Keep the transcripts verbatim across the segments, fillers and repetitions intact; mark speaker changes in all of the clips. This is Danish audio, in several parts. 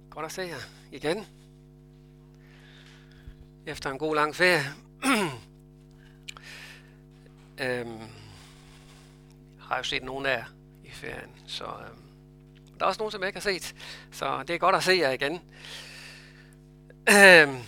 Speaker 1: Godt at se jer igen. Efter en god lang ferie. øhm, har jo set nogle af jer i ferien, så øhm, der er også nogen, som jeg ikke har set. Så det er godt at se jer igen. Øhm,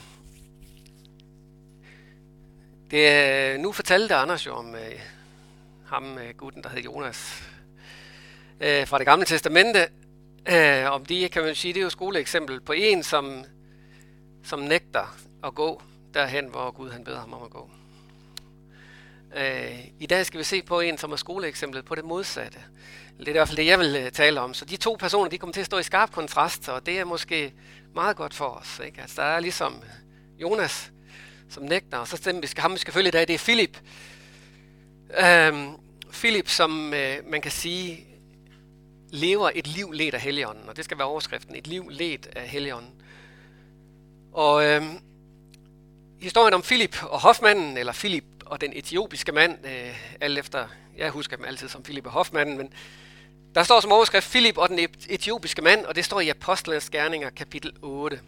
Speaker 1: det, nu fortalte Anders jo om øh, ham, øh, gutten, der hed Jonas, øh, fra det gamle testamente. Øh, om de, kan man sige, det er jo skoleeksempel på en, som, som nægter at gå derhen, hvor Gud han beder ham om at gå. Øh, I dag skal vi se på en, som er skoleeksemplet på det modsatte. Det er i hvert fald det, jeg vil uh, tale om. Så de to personer, de kommer til at stå i skarp kontrast, og det er måske meget godt for os. Ikke? Altså, der er ligesom Jonas, som nægter, og så stemmer vi skal, ham vi skal følge i dag, det er Filip. Øh, Filip, som øh, man kan sige, lever et liv ledt af Helligånden, og det skal være overskriften, et liv ledt af Helligånden. Og øh, historien om Filip og hofmanden, eller Filip og den etiopiske mand, øh, alt efter, jeg husker dem altid som Filip og hofmanden, men der står som overskrift Filip og den etiopiske mand, og det står i Apostlenes Gerninger, kapitel otte.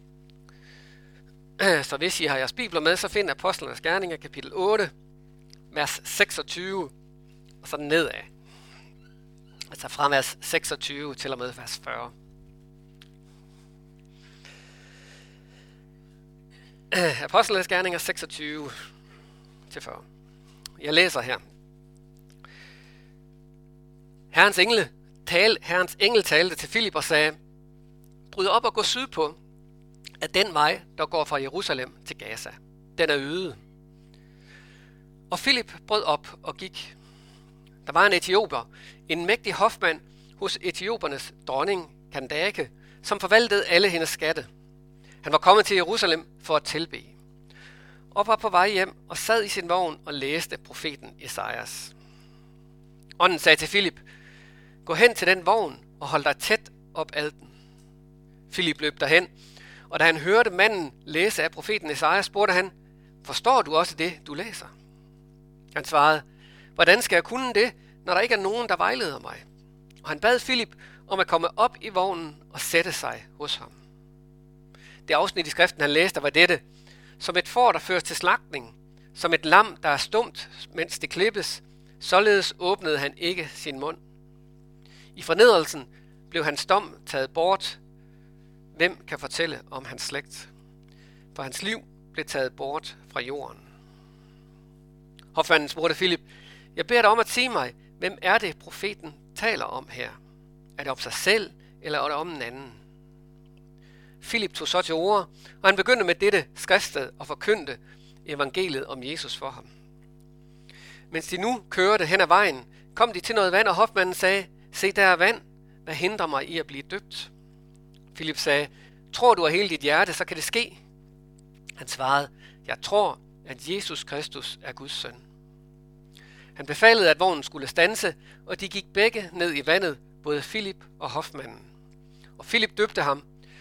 Speaker 1: Så hvis I har jeres bibler med, så find Apostlenes Gerninger, kapitel otte, vers seksogtyve, og så nedad. Altså fra vers seksogtyve til og med vers fyrre. Apostlenes Gerninger seksogtyve til fyrre. Jeg læser her. Herrens engel, tal, Herrens engel talte til Filip og sagde, bryd op og gå sydpå af den vej, der går fra Jerusalem til Gaza. Den er øde. Og Filip brød op og gik. Der var en etioper, en mægtig hofmand hos etiopernes dronning Kandake, som forvaltede alle hendes skatte. Han var kommet til Jerusalem for at tilbede, og var på vej hjem og sad i sin vogn og læste profeten Esajas. Ånden sagde til Filip, gå hen til den vogn og hold dig tæt op ad den. Filip løb derhen, og da han hørte manden læse af profeten Esajas, spurgte han, forstår du også det, du læser? Han svarede, hvordan skal jeg kunne det, når der ikke er nogen, der vejleder mig? Og han bad Filip om at komme op i vognen og sætte sig hos ham. Det afsnit i skriften, han læste, var dette. Som et får, der føres til slagtning, som et lam, der er stumt, mens det klippes, således åbnede han ikke sin mund. I fornedrelsen blev hans dom taget bort. Hvem kan fortælle om hans slægt? For hans liv blev taget bort fra jorden. Hofmanden spurgte Filip, jeg beder dig om at sige mig, hvem er det, profeten taler om her? Er det om sig selv, eller er det om en anden? Filip tog så til orde, og han begyndte med dette skriftsted og forkyndte evangeliet om Jesus for ham. Mens de nu kørte hen ad vejen, kom de til noget vand, og hofmanden sagde, se der er vand, hvad hindrer mig i at blive døbt? Filip sagde, tror du af hele dit hjerte, så kan det ske. Han svarede, jeg tror, at Jesus Kristus er Guds søn. Han befalede, at vognen skulle standse, og de gik begge ned i vandet, både Filip og hofmanden. Og Filip døbte ham,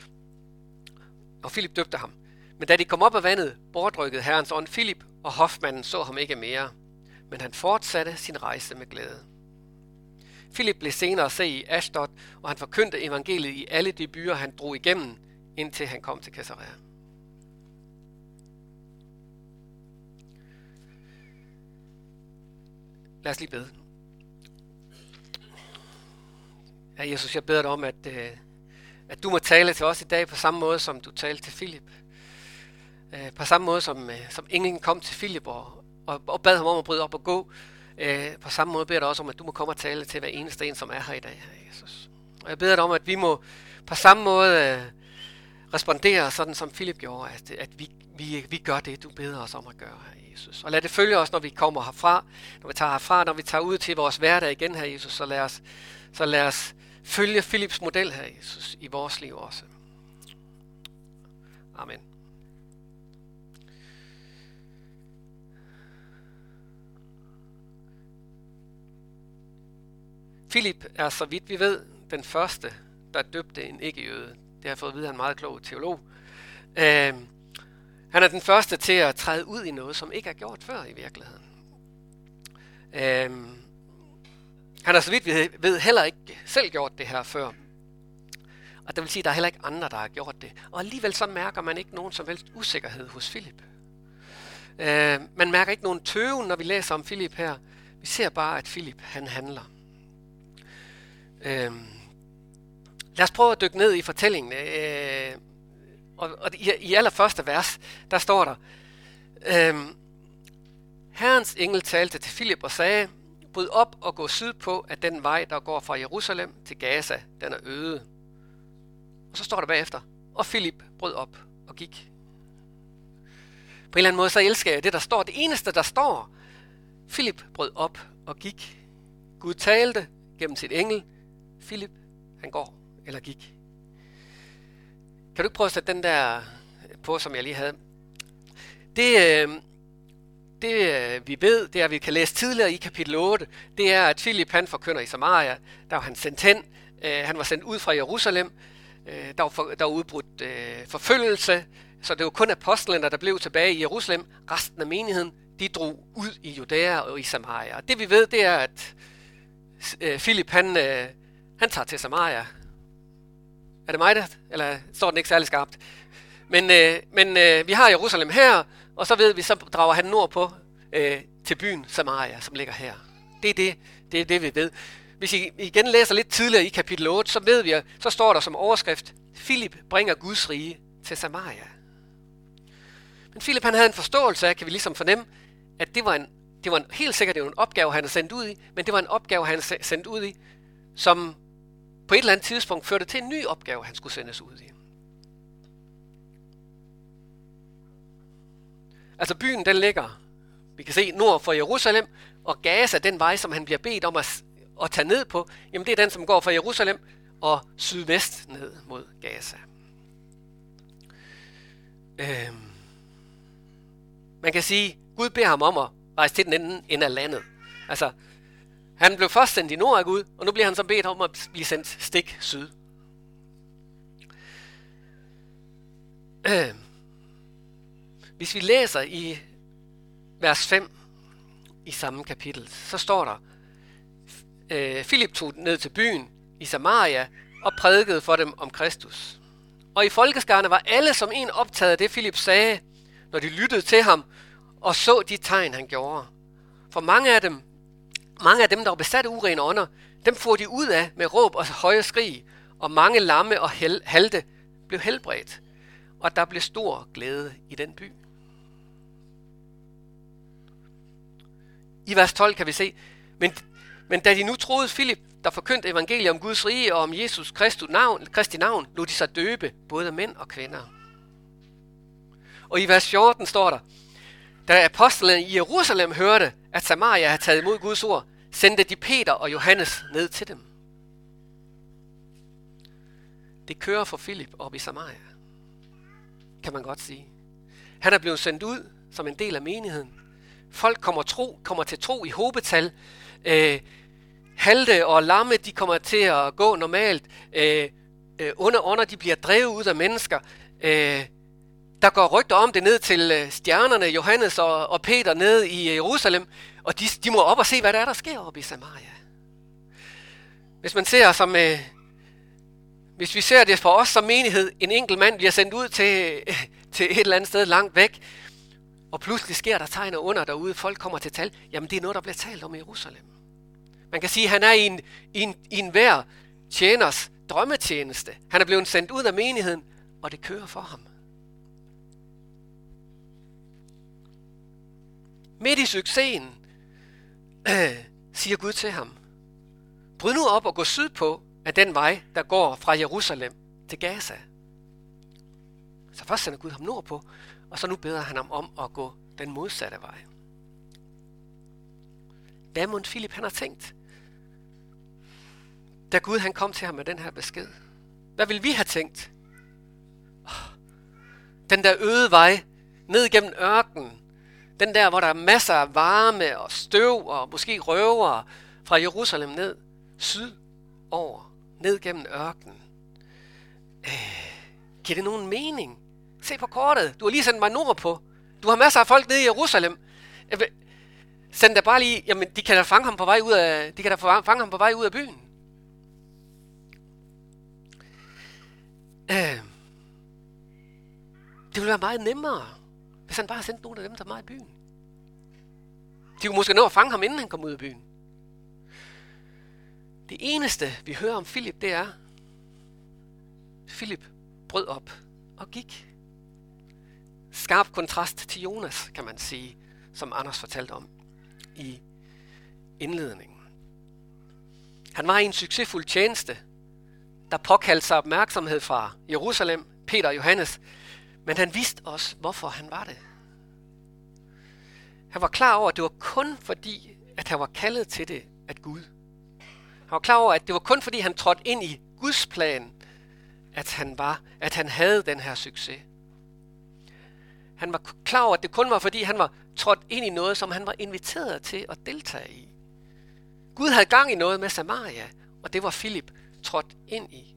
Speaker 1: og Filip døbte ham. Men da de kom op af vandet, bortrykkede Herrens ånd Filip, og hofmanden så ham ikke mere. Men han fortsatte sin rejse med glæde. Filip blev senere set i Ashdod, og han forkyndte evangeliet i alle de byer, han drog igennem, indtil han kom til Caesarea. Lad os lige bede. Ja, Jesus, jeg beder dig om, at, øh, at du må tale til os i dag på samme måde, som du talte til Filip. Øh, på samme måde, som, øh, som englen kom til Filip og, og, og bad ham om at bryde op og gå. Øh, på samme måde beder jeg dig også om, at du må komme og tale til hver eneste en, som er her i dag, her, Jesus. Og jeg beder dig om, at vi må på samme måde øh, respondere, sådan som Filip gjorde, at, at vi, vi, vi gør det, du beder os om at gøre, her, Jesus. Og lad det følge os, når vi kommer herfra, når vi tager herfra, når vi tager ud til vores hverdag igen, her, Jesus. Så lad os, så lad os følge Filips model, her, Jesus, i vores liv også. Amen. Filip er, så vidt vi ved, den første, der døbte en ikke-jøde. Det har jeg fået at vide, han er en meget klog teolog. Øh, han er den første til at træde ud i noget, som ikke er gjort før i virkeligheden. Øh, han har, så vidt vi ved, heller ikke selv gjort det her før. Og det vil sige, at der er heller ikke andre, der har gjort det. Og alligevel så mærker man ikke nogen som helst usikkerhed hos Filip. Øh, man mærker ikke nogen tøven, når vi læser om Filip her. Vi ser bare, at Filip, han handler. Øh, lad os prøve at dykke ned i fortællingen. Øh, og og i, i allerførste vers, der står der, øh, Herrens engel talte til Filip og sagde, bryd op og gå sydpå af den vej, der går fra Jerusalem til Gaza. Den er øde. Og så står der bagefter, og Filip brød op og gik. På en eller anden måde, så elsker jeg det, der står. Det eneste, der står, Filip brød op og gik. Gud talte gennem sit engel. Filip, han går eller gik. Kan du ikke prøve at sætte den der på, som jeg lige havde? Det, det vi ved, det er, at vi kan læse tidligere i kapitel otte, det er, at Filip, han forkynder i Samaria. Der var han sendt hen. Han var sendt ud fra Jerusalem. Der var, for, der var udbrudt øh, forfølgelse, så det var kun apostlene, der blev tilbage i Jerusalem. Resten af menigheden, de drog ud i Judæa og i Samaria. Og det vi ved, det er, at øh, Filip, han, øh, han tager til Samaria. Er det mig, der? Eller står den ikke særlig skarpt? Men, øh, men øh, vi har Jerusalem her, og så ved vi, så drager han nordpå øh, til byen Samaria, som ligger her. Det er det, det er det, vi ved. Hvis I igen læser lidt tidligere i kapitel otte, så ved vi, så står der som overskrift, Filip bringer Guds rige til Samaria. Men Filip, han havde en forståelse af, kan vi ligesom fornemme, at det var en, det var en, helt sikkert det var en opgave, han havde sendt ud i, men det var en opgave, han havde sendt ud i, som på et eller andet tidspunkt førte til en ny opgave, han skulle sendes ud i. Altså byen, den ligger, vi kan se, nord for Jerusalem, og Gaza, den vej, som han bliver bedt om at at tage ned på, jamen det er den, som går fra Jerusalem og sydvest ned mod Gaza. Øhm. Man kan sige, Gud beder ham om at rejse til den anden ende af landet. Altså, han blev først sendt i nord af Gud, og nu bliver han så bedt om at blive sendt stik syd. Øhm. Hvis vi læser i vers fem i samme kapitel, så står der, Filip tog ned til byen i Samaria og prædikede for dem om Kristus. Og i folkeskarne var alle som en optaget af det, Filip sagde, når de lyttede til ham og så de tegn, han gjorde. For mange af dem, mange af dem der var besatte urene ånder, dem får de ud af med råb og høje skrig, og mange lamme og hel- halte blev helbredt, og der blev stor glæde i den by. I vers tolv kan vi se, men Men da de nu troede Filip, der forkyndte evangeliet om Guds rige og om Jesus Kristi navn, Kristi navn, lod de sig døbe, både mænd og kvinder. Og i vers fjorten står der, da apostlene i Jerusalem hørte, at Samaria havde taget imod Guds ord, sendte de Peter og Johannes ned til dem. Det kører for Filip op i Samaria, kan man godt sige. Han er blevet sendt ud som en del af menigheden. Folk kommer, tro, kommer til tro i hobetal. Øh, halte og lamme, de kommer til at gå normalt. Øh, øh, under under, de bliver drevet ud af mennesker. Øh, der går rygter om det ned til øh, stjernerne, Johannes og, og Peter nede i Jerusalem, og de, de må op og se, hvad der er, der sker oppe i Samaria. Hvis man ser som, øh, hvis vi ser det for os som menighed, en enkelt mand bliver sendt ud til, øh, til et eller andet sted langt væk, og pludselig sker der tegn og under derude, folk kommer til tal, jamen det er noget, der bliver talt om i Jerusalem. Man kan sige, at han er i en, i en, i en hver tjeners drømmetjeneste. Han er blevet sendt ud af menigheden, og det kører for ham. Midt i succesen, øh, siger Gud til ham, bryd nu op og gå sydpå af den vej, der går fra Jerusalem til Gaza. Så først sender Gud ham nordpå, og så nu beder han ham om at gå den modsatte vej. Hvad må Filip han har tænkt, da Gud han kom til ham med den her besked? Hvad vil vi have tænkt? Den der øde vej, ned gennem ørkenen, den der, hvor der er masser af varme og støv og måske røvere fra Jerusalem ned, syd over, ned gennem ørkenen. Øh, giver det nogen mening? Se på kortet, du har lige sendt mig nordpå. Du har masser af folk nede i Jerusalem. Send da bare lige, jamen de kan da fange ham på vej ud af, de kan da fange ham på vej ud af byen. ville være meget nemmere, hvis han bare sendte nogle af dem, der var i byen. De kunne måske nå at fange ham, inden han kom ud af byen. Det eneste, vi hører om Filip, det er, Filip brød op og gik. Skarp kontrast til Jonas, kan man sige, som Anders fortalte om i indledningen. Han var i en succesfuld tjeneste, der påkaldte sig opmærksomhed fra Jerusalem, Peter og Johannes, men han vidste også, hvorfor han var det. Han var klar over, at det var kun fordi, at han var kaldet til det af Gud. Han var klar over, at det var kun fordi, han trådte ind i Guds plan, at han, var, at han havde den her succes. Han var klar over, at det kun var fordi, han var trådt ind i noget, som han var inviteret til at deltage i. Gud havde gang i noget med Samaria, og det var Filip trådt ind i.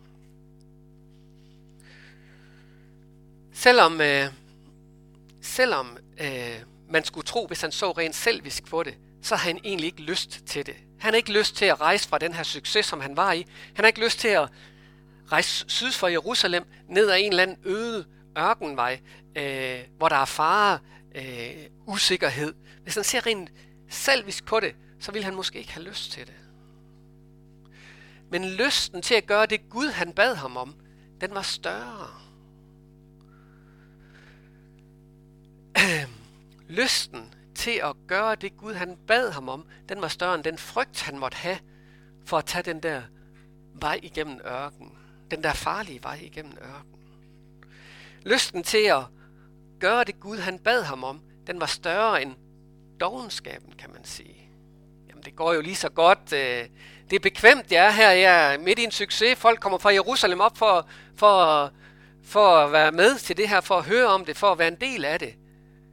Speaker 1: Selvom, øh, selvom øh, man skulle tro, hvis han så rent selvisk på det, så havde han egentlig ikke lyst til det. Han havde ikke lyst til at rejse fra den her succes, som han var i. Han havde ikke lyst til at rejse syd for Jerusalem, ned ad en eller anden øde ørkenvej, øh, hvor der er fare, øh, usikkerhed. Hvis han ser rent selvisk på det, så ville han måske ikke have lyst til det. Men lysten til at gøre det Gud, han bad ham om, den var større. Lysten til at gøre det Gud, han bad ham om, den var større end den frygt, han måtte have for at tage den der vej igennem ørken. Den der farlige vej igennem ørken. Lysten til at gøre det Gud, han bad ham om, den var større end dovenskaben, kan man sige. Jamen, det går jo lige så godt. Det er bekvemt, jeg er her. Jeg er midt i en succes. Folk kommer fra Jerusalem op for, for, for at være med til det her, for at høre om det, for at være en del af det.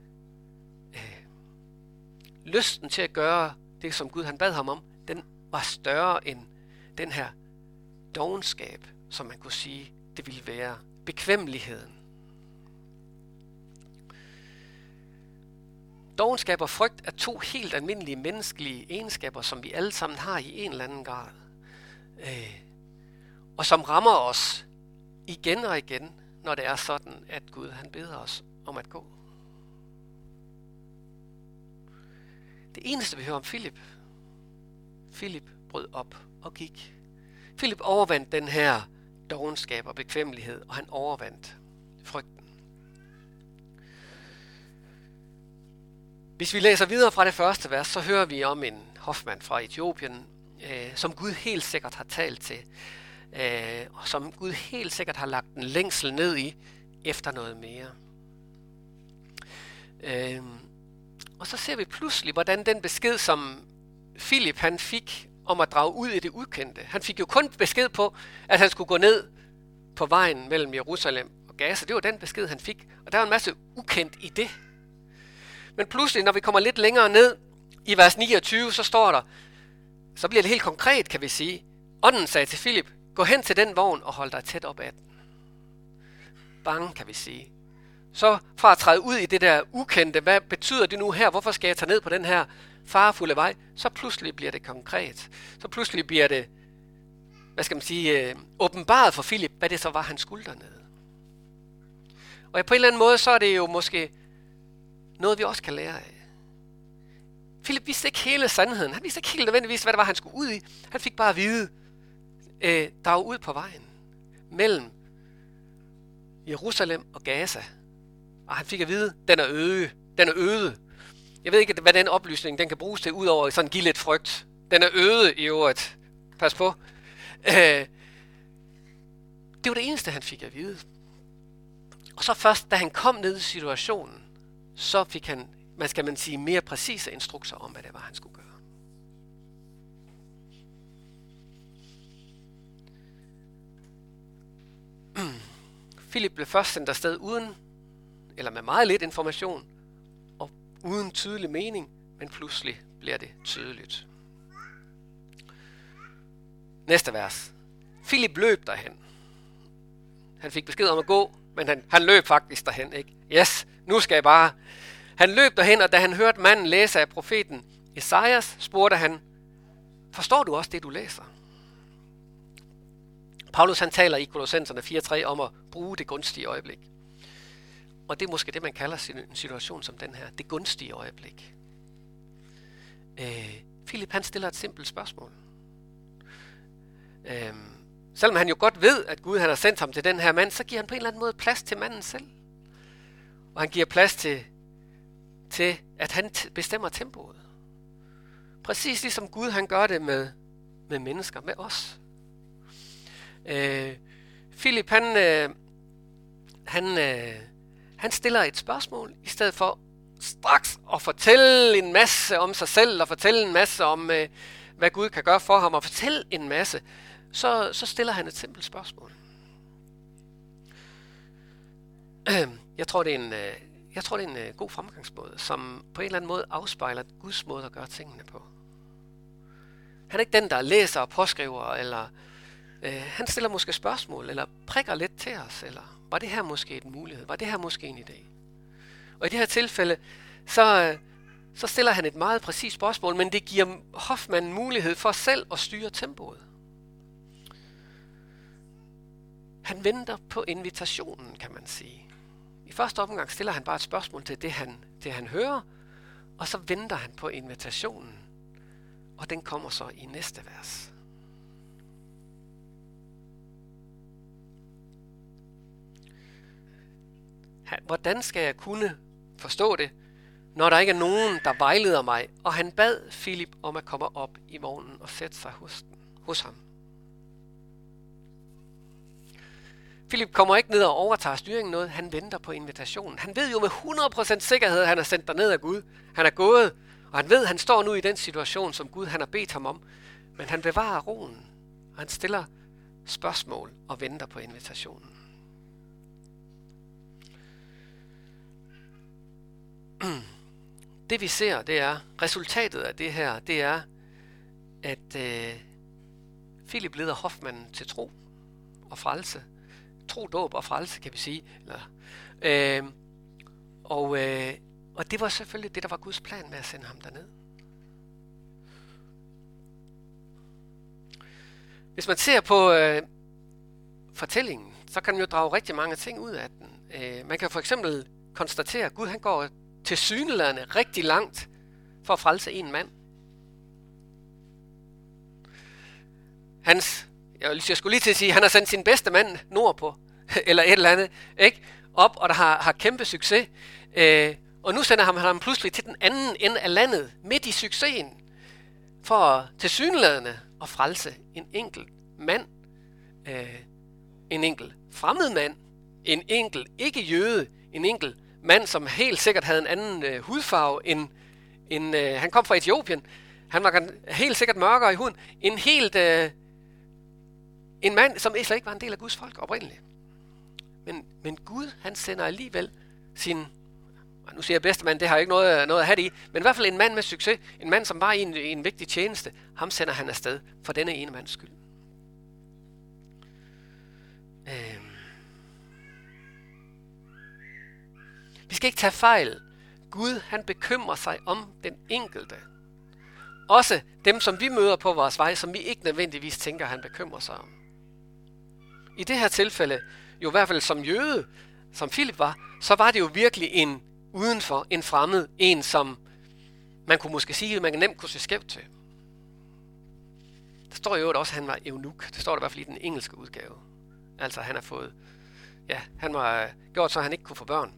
Speaker 1: Lysten til at gøre det, som Gud han bad ham om, den var større end den her dovenskab, som man kunne sige, det ville være. Bekvemmeligheden. Dovenskab og frygt er to helt almindelige menneskelige egenskaber, som vi alle sammen har i en eller anden grad. Øh, og som rammer os igen og igen, når det er sådan, at Gud han beder os om at gå. Det eneste, vi hører om Filip, Filip brød op og gik. Filip overvandt den her dovenskab og bekvemmelighed, og han overvandt frygten. Hvis vi læser videre fra det første vers, så hører vi om en hofmand fra Etiopien, øh, som Gud helt sikkert har talt til, øh, og som Gud helt sikkert har lagt en længsel ned i efter noget mere. Øh, og så ser vi pludselig, hvordan den besked, som Filip han fik om at drage ud i det ukendte. Han fik jo kun besked på, at han skulle gå ned på vejen mellem Jerusalem og Gaza. Det var den besked, han fik. Og der var en masse ukendt i det. Men pludselig, når vi kommer lidt længere ned i vers niogtyve, så står der, så bliver det helt konkret, kan vi sige. Ånden sagde til Filip, gå hen til den vogn og hold dig tæt op ad den. Bange, kan vi sige. Så fra at træde ud i det der ukendte, hvad betyder det nu her? Hvorfor skal jeg tage ned på den her farefulde vej? Så pludselig bliver det konkret. Så pludselig bliver det, hvad skal man sige, åbenbaret for Filip, hvad det så var, han skulle dernede. Og på en eller anden måde, så er det jo måske noget, vi også kan lære af. Filip vidste ikke hele sandheden. Han vidste ikke helt nødvendigvis, hvad det var, han skulle ud i. Han fik bare at vide, øh, drage ud på vejen mellem Jerusalem og Gaza. Og han fik at vide, den er øde. Den er øde. Jeg ved ikke, hvad den oplysning den kan bruges til, udover sådan give lidt frygt. Den er øde i øvrigt. Pas på. Øh, det var det eneste, han fik at vide. Og så først, da han kom ned i situationen, så fik han, man skal man sige, mere præcise instrukser om, hvad det var, han skulle gøre. Filip blev først sendt afsted uden, eller med meget lidt information, og uden tydelig mening, men pludselig bliver det tydeligt. Næste vers. Filip løb derhen. Han fik besked om at gå, men han, han løb faktisk derhen, ikke? Yes, nu skal jeg bare. Han løb derhen, og da han hørte manden læse af profeten Esajas, spurgte han, forstår du også det, du læser? Paulus han taler i Kolossenserne fire tre om at bruge det gunstige øjeblik. Og det er måske det, man kalder en situation som den her. Det gunstige øjeblik. Øh, Filip han stiller et simpelt spørgsmål. Øh, selvom han jo godt ved, at Gud han har sendt ham til den her mand, så giver han på en eller anden måde plads til manden selv. Og han giver plads til, til at han t- bestemmer tempoet. Præcis ligesom Gud han gør det med, med mennesker, med os. Øh, Filip han, øh, han, øh, han stiller et spørgsmål, i stedet for straks at fortælle en masse om sig selv, og fortælle en masse om, øh, hvad Gud kan gøre for ham, og fortælle en masse, så, så stiller han et simpelt spørgsmål. Jeg tror, det er en, øh, jeg tror, det er en øh, god fremgangsmåde, som på en eller anden måde afspejler Guds måde at gøre tingene på. Han er ikke den, der læser og påskriver, eller øh, han stiller måske spørgsmål, eller prikker lidt til os, eller var det her måske en mulighed, var det her måske en idé? Og i det her tilfælde, så, så stiller han et meget præcist spørgsmål, men det giver Hoffmann mulighed for selv at styre tempoet. Han venter på invitationen, kan man sige. I første omgang stiller han bare et spørgsmål til det, han, det han hører, og så venter han på invitationen, og den kommer så i næste vers. Hvordan skal jeg kunne forstå det, når der ikke er nogen, der vejleder mig? Og han bad Filip om at komme op i vognen og sætte sig hos, den, hos ham. Filip kommer ikke ned og overtager styringen noget. Han venter på invitationen. Han ved jo med hundrede procent sikkerhed, at han er sendt derned af Gud. Han er gået, og han ved, at han står nu i den situation, som Gud han har bedt ham om. Men han bevarer roen. Han stiller spørgsmål og venter på invitationen. Det vi ser, det er, resultatet af det her, det er, at øh, Filip leder Hoffmann til tro og frelse. Tro, dåb og frelse, kan vi sige. Eller, øh, og, øh, og det var selvfølgelig det, der var Guds plan med at sende ham derned. Hvis man ser på øh, fortællingen, så kan man jo drage rigtig mange ting ud af den. Øh, man kan for eksempel konstatere, at Gud han går til syneladende rigtig langt for at frelse en mand. Hans, jeg, jeg skulle lige til at sige, at han har sendt sin bedste mand nordpå, eller et eller andet, ikke? Op, og der har, har kæmpe succes. Øh, og nu sender han ham pludselig til den anden ende af landet, midt i succesen, for til syneladende at frelse en enkelt mand, øh, en enkelt fremmed mand, en enkelt ikke-jøde, en enkelt mand, som helt sikkert havde en anden øh, hudfarve end, end øh, han kom fra Etiopien. Han var helt sikkert mørkere i huden. En helt øh, en mand, som slet ikke var en del af Guds folk oprindeligt. Men, men Gud, han sender alligevel sin, nu siger jeg bedste mand, det har ikke noget, noget at have det i, men i hvert fald en mand med succes, en mand, som var i en, i en vigtig tjeneste, ham sender han afsted for denne ene mands skyld. Øhm. Vi skal ikke tage fejl. Gud, han bekymrer sig om den enkelte. Også dem, som vi møder på vores vej, som vi ikke nødvendigvis tænker, han bekymrer sig om. I det her tilfælde, jo i hvert fald som jøde, som Filip var, så var det jo virkelig en udenfor, en fremmed, en som man kunne måske sige, man nemt kunne se skævt til. Der står jo også, at han var eunuk. Det står der i hvert fald i den engelske udgave. Altså han har fået, ja, han var gjort så, han ikke kunne få børn.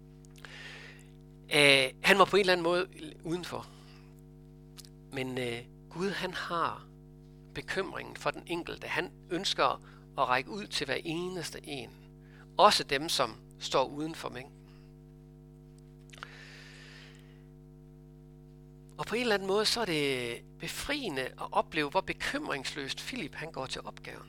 Speaker 1: Uh, han var på en eller anden måde udenfor. Men uh, Gud, han har bekymringen for den enkelte. Han ønsker at række ud til hver eneste en. Også dem, som står uden for mængden. Og på en eller anden måde, så er det befriende at opleve, hvor bekymringsløst Filip han går til opgaven.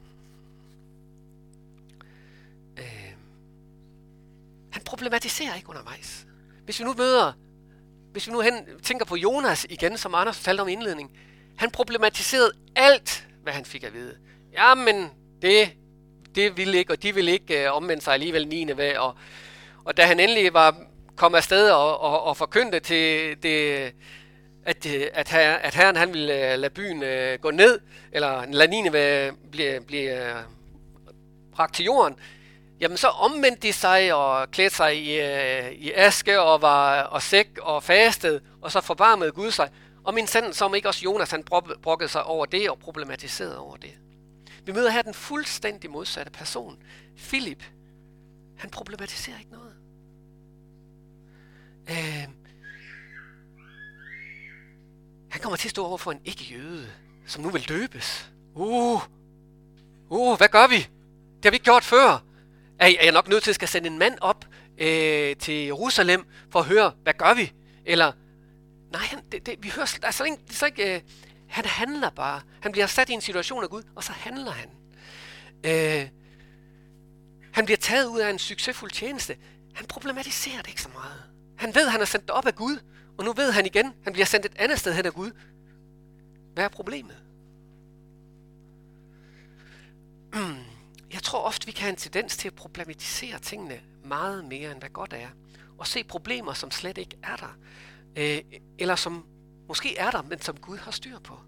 Speaker 1: Uh, han problematiserer ikke undervejs. Hvis vi nu møder, hvis vi nu hen, tænker på Jonas igen, som Anders fortalte om i indledningen, han problematiserede alt, hvad han fik at vide. Jamen, det, det ville ikke, og de ville ikke uh, omvende sig alligevel niende ved. Og, og da han endelig var kommet afsted og, og, og forkyndte til det, at, at, at herren han ville uh, lade byen uh, gå ned, eller lade Nineve blive, blive uh, bragt til jorden, jamen så omvendte de sig og klædte sig i, øh, i aske og var og sæk og fastede, og så forbarmede Gud sig. Og min sand, som ikke også Jonas, han brokkede sig over det og problematiserede over det. Vi møder her den fuldstændig modsatte person. Filip, han problematiserer ikke noget. Øh, han kommer til at stå over for en ikke-jøde, som nu vil døbes. Uh, uh, hvad gør vi? Det har vi ikke gjort før. Er jeg nok nødt til at skal sende en mand op øh, til Jerusalem for at høre, hvad gør vi? Eller, nej, han, det, det, vi hører, altså, ikke, det er så ikke, øh, han handler bare. Han bliver sat i en situation af Gud, og så handler han. Øh, han bliver taget ud af en succesfuld tjeneste. Han problematiserer det ikke så meget. Han ved, at han er sendt op af Gud, og nu ved han igen, han bliver sendt et andet sted hen af Gud. Hvad er problemet? Jeg tror ofte, vi kan have en tendens til at problematisere tingene meget mere, end hvad godt er. Og se problemer, som slet ikke er der. Øh, eller som måske er der, men som Gud har styr på.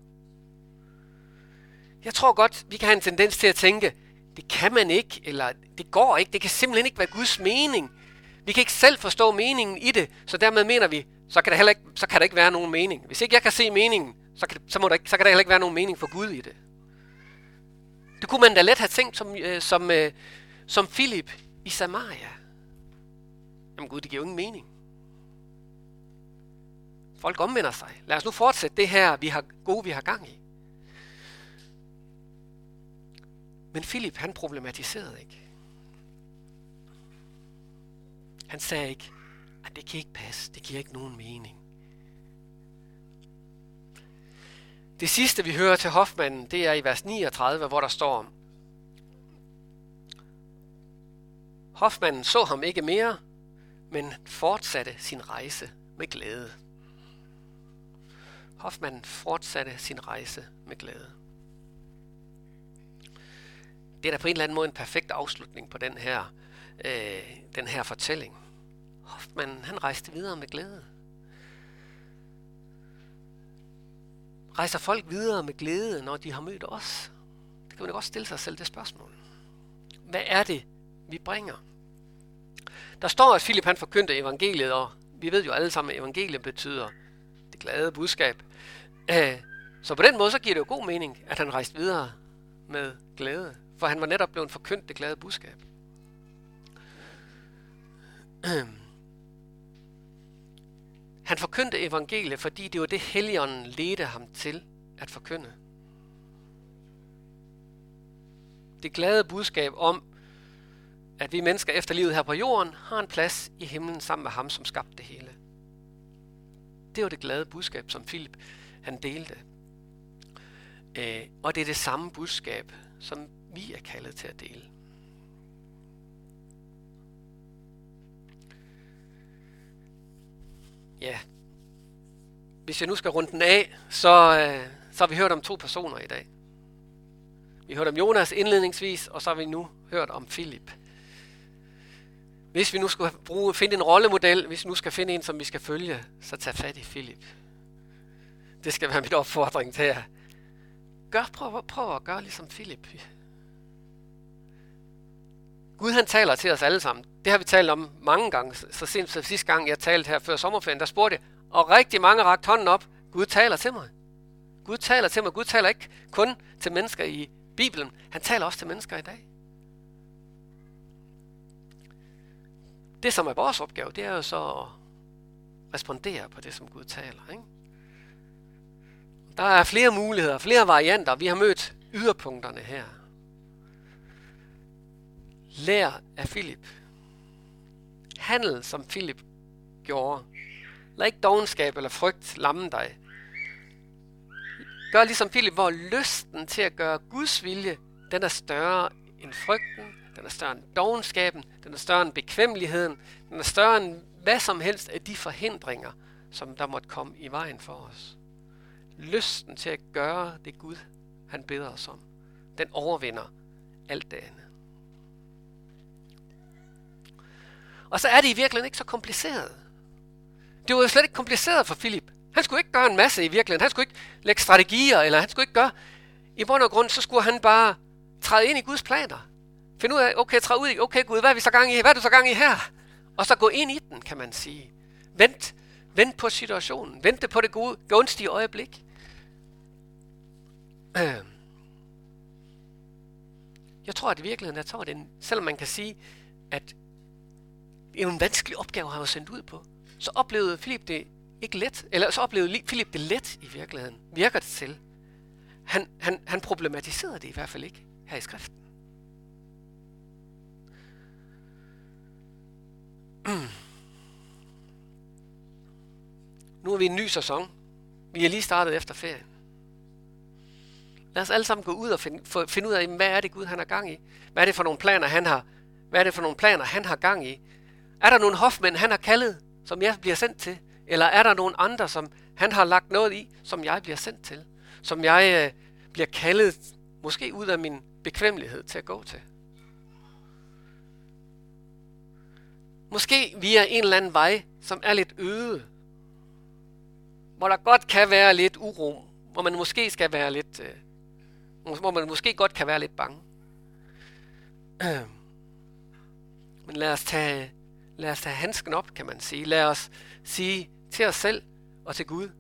Speaker 1: Jeg tror godt, vi kan have en tendens til at tænke, det kan man ikke, eller det går ikke, det kan simpelthen ikke være Guds mening. Vi kan ikke selv forstå meningen i det, så dermed mener vi, så kan der heller ikke, så kan der ikke være nogen mening. Hvis ikke jeg kan se meningen, så kan, så, må der ikke, så kan der heller ikke være nogen mening for Gud i det. Det kunne man da let have tænkt som, øh, som, øh, som Filip i Samaria. Jamen Gud, det giver jo ingen mening. Folk omvender sig. Lad os nu fortsætte det her, vi har gode, vi har gang i. Men Filip, han problematiserede ikke. Han sagde ikke, at det kan ikke passe, det giver ikke nogen mening. Det sidste, vi hører til hofmanden, det er i vers niogtredive, hvor der står, hofmanden så ham ikke mere, men fortsatte sin rejse med glæde. Hofmanden fortsatte sin rejse med glæde. Det er da på en eller anden måde en perfekt afslutning på den her, øh, den her fortælling. Hofmanden, han rejste videre med glæde. Rejser folk videre med glæde, når de har mødt os? Det kan man jo godt stille sig selv det spørgsmål. Hvad er det, vi bringer? Der står, at Filip han forkyndte evangeliet, og vi ved jo alle sammen, at evangeliet betyder det glade budskab. Så på den måde, så giver det jo god mening, at han rejste videre med glæde, for han var netop blevet forkyndt det glade budskab. Han forkyndte evangeliet, fordi det var det, Helligånden ledte ham til at forkynde. Det glade budskab om, at vi mennesker efter livet her på jorden har en plads i himlen sammen med ham, som skabte det hele. Det var det glade budskab, som Filip han delte. Øh, og det er det samme budskab, som vi er kaldet til at dele. Ja, hvis jeg nu skal runde den af, så, øh, så har vi hørt om to personer i dag. Vi har hørt om Jonas indledningsvis, og så har vi nu hørt om Filip. Hvis vi nu skal bruge, finde en rollemodel, hvis vi nu skal finde en, som vi skal følge, så tag fat i Filip. Det skal være mit opfordring til jer. Gør, prøv, prøv at gøre ligesom Filip. Gud han taler til os alle sammen. Det har vi talt om mange gange. Så sent som sidste gang, jeg talte her før sommerferien, der spurgte jeg, og rigtig mange rakte hånden op. Gud taler til mig. Gud taler til mig. Gud taler ikke kun til mennesker i Bibelen. Han taler også til mennesker i dag. Det, som er vores opgave, det er jo så at respondere på det, som Gud taler. Ikke? Der er flere muligheder, flere varianter. Vi har mødt yderpunkterne her. Lær af Filip. Handel, som Filip gjorde. Lad ikke dovenskab eller frygt lamme dig. Gør ligesom Filip, hvor lysten til at gøre Guds vilje, den er større end frygten, den er større end dovenskaben, den er større end bekvemmeligheden, den er større end hvad som helst af de forhindringer, som der måtte komme i vejen for os. Lysten til at gøre det Gud, han beder os om, den overvinder alt det andet. Og så er det i virkeligheden ikke så kompliceret. Det var jo slet ikke kompliceret for Filip. Han skulle ikke gøre en masse i virkeligheden. Han skulle ikke lægge strategier, eller han skulle ikke gøre... I bund og grund, så skulle han bare træde ind i Guds planer. Find ud af, okay, træd ud i, okay Gud, hvad er vi så gang i? Hvad er du så gang i her? Og så gå ind i den, kan man sige. Vent, vent på situationen. Vent på det gode, gunstige øjeblik. Jeg tror, at i virkeligheden, jeg tror, at det er en, selvom man kan sige, at det er en vanskelig opgave, han var sendt ud på, så oplevede Filip det ikke let, eller så oplevede Filip det let i virkeligheden. Virker det til? Han, han, han problematiserede det i hvert fald ikke her i skriften. Nu er vi i en ny sæson. Vi er lige startet efter ferien. Lad os alle sammen gå ud og finde, finde ud af, hvad er det Gud han har gang i? Hvad er det for nogle planer han har? Hvad er det for nogle planer han har gang i? Er der nogle hofmænd han har kaldet, som jeg bliver sendt til? Eller er der nogle andre, som han har lagt noget i, som jeg bliver sendt til? Som jeg øh, bliver kaldet, måske ud af min bekvemmelighed til at gå til? Måske via en eller anden vej, som er lidt øde. Hvor der godt kan være lidt uro. Hvor man måske skal være lidt... Øh, hvor man måske godt kan være lidt bange. Men lad os tage, lad os tage handsken op, kan man sige. Lad os sige til os selv og til Gud.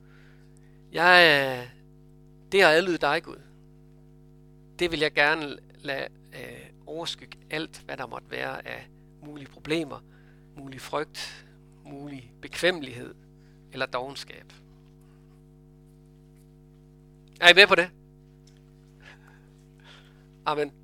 Speaker 1: Jeg, det har adlydet dig, Gud. Det vil jeg gerne lade øh, overskygge alt, hvad der måtte være af mulige problemer, mulig frygt, mulig bekvemmelighed eller dovenskab. Er I med på det? Amen.